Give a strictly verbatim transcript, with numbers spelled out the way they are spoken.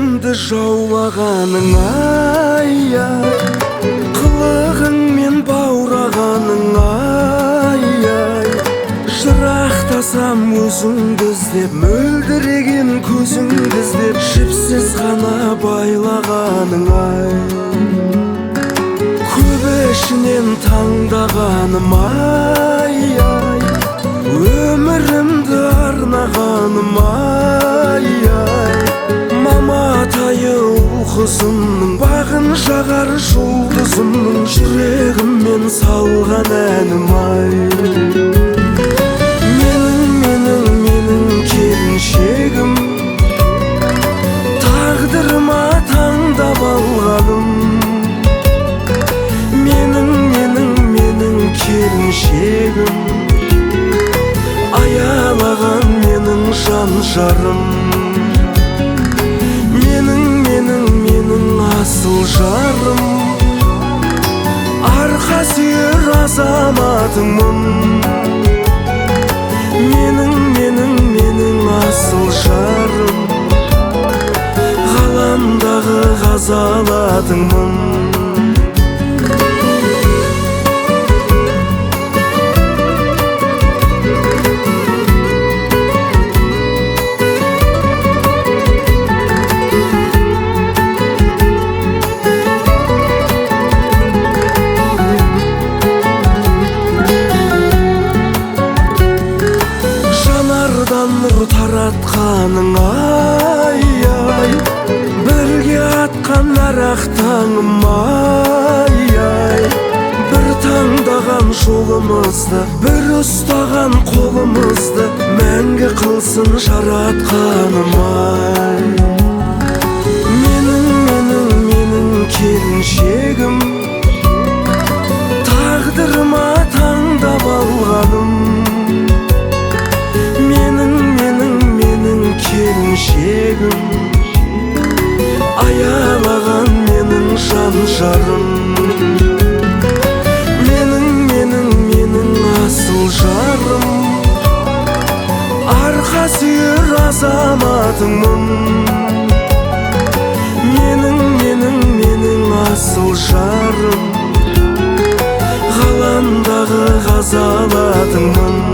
өмірімді жаулағаның ай-ай, қылығыңмен баурағаның ай-ай, жырақтасам өзіңді іздеп, мөлдіреген көзіңді іздеп, жіпсіз ғана байлағаның ай, көп ішінен таңдағаным ай-ай, өмірімді арнағаным ай-ай, маматайы ұл-қызымның, бағын жағар жұлдызымның, жүрегіммен салған әнім ай, менің, менің, менің келіншегім, тағдырыма таңдап алғаным, менің, менің, менің келіншегім, аялаған менің жан жарым, менің, менің, менің асыл жарым, арқа сүйер азаматыңмын, менің, менің, менің асыл жарым, ғаламдағы ғазалатыңмын. Нұр таратқаның ай-ай, бірге атқан арақ таңым ай-ай, бір таңдаған жолымызды, бір ұстаған қолымызды, мәңгі қылсын жаратқаным ай, менің, менің, менің келіншегім, тағдырыма таңдап алғаным, келіншегім, аялаған менің жан жарым, менің, менің, менің асыл жарым, арқа сүйер азаматыңмын, менің, менің, менің асыл жарым, ғаламдағы ғазалатыңмын.